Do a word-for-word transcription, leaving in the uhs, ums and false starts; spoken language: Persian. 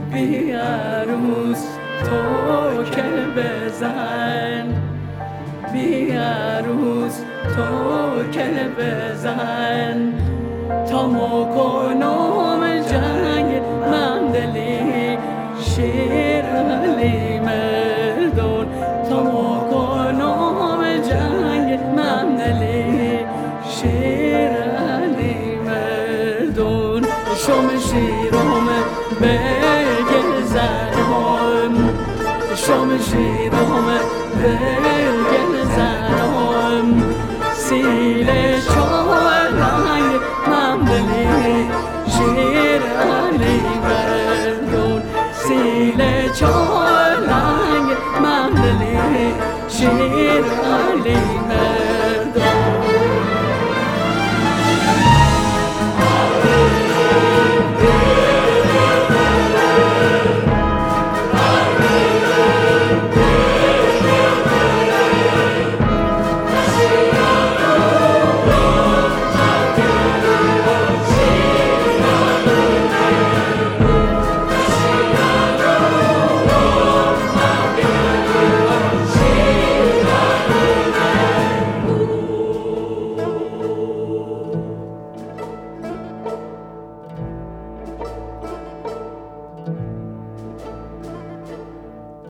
بی عروس تو که بزن، بی عروس تو که بزن، تا مکنم جنگ من دلی شیر علی مردون، تا مکنم جنگ من دلی شیر علی مردون. شم شیرم بگل زنم، شم شیرم بگل زنم، سیل چارنگ ممدلی شیر علی مردون، سیل چارنگ ممدلی شیر علی مردون.